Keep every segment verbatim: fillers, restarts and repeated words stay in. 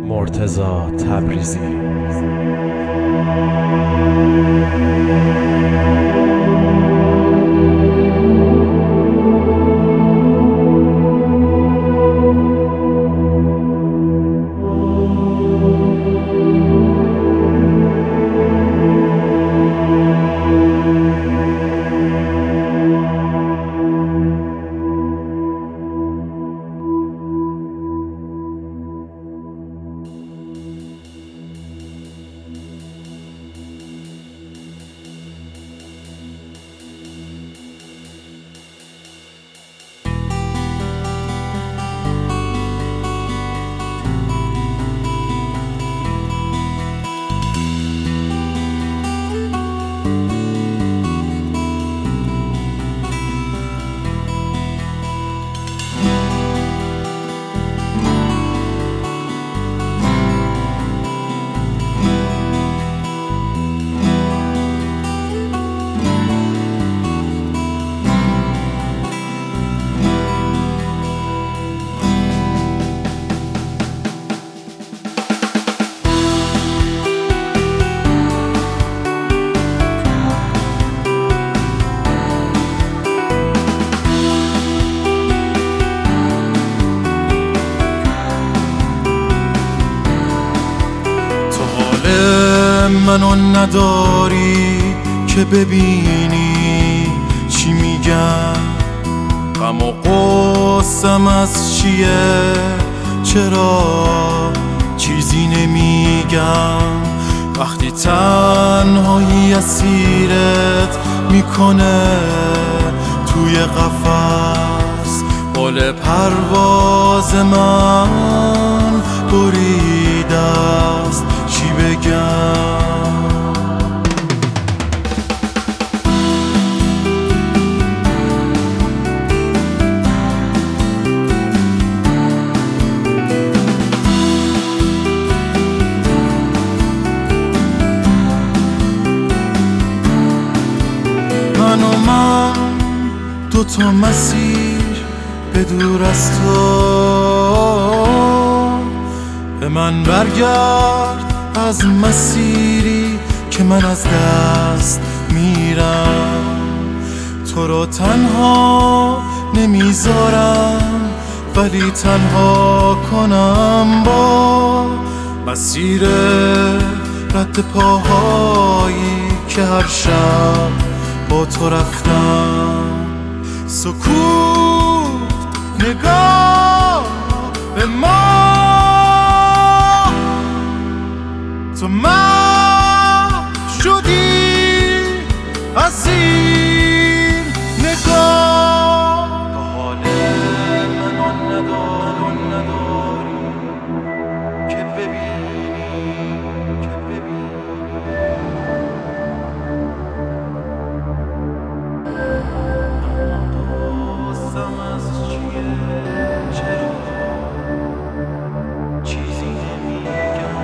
مرتضی تبریزی. منو نداری که ببینی چی میگم، غم و غصم از چیه، چرا چیزی نمیگم. وقتی تنهایی اسیرت میکنه توی قفس، بال پرواز من بریده است، چی بگم. من و من دو تا مسیر به دور از تو، به من برگرد از مسیری که من از دست میرم. تو رو تنها نمیذارم ولی تنها کنم با مسیر رد پاهایی که هر شب با تو رفتم. سکوت نگاه به ما، تو محو شدی از این نگاه. تو حال منو نداری نداری که ببینی که ببینی. اما دوستم از چیه، چرا چیزی نمیگم.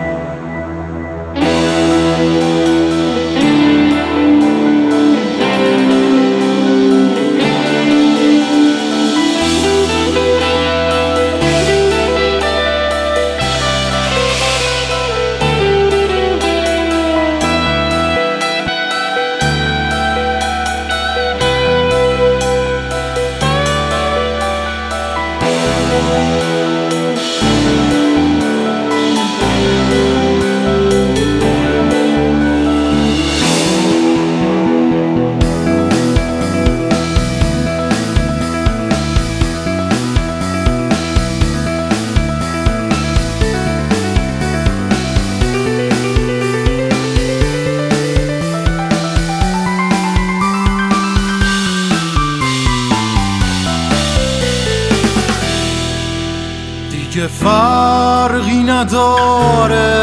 دیگه فرقی نداره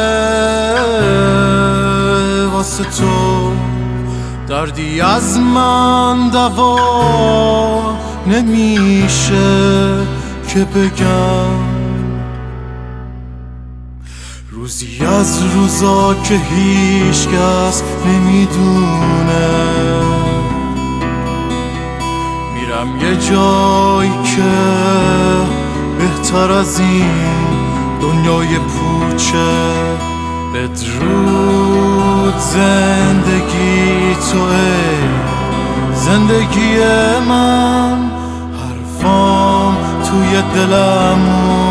واسه تو، دردی از من دوا نمیشه که بگم. روزی از روزا که هیچ کس نمیدونه، میرم یه جایی که بهتر از این دنیای پوچه بدرود زندگی توئه زندگی من حرفام توی دلم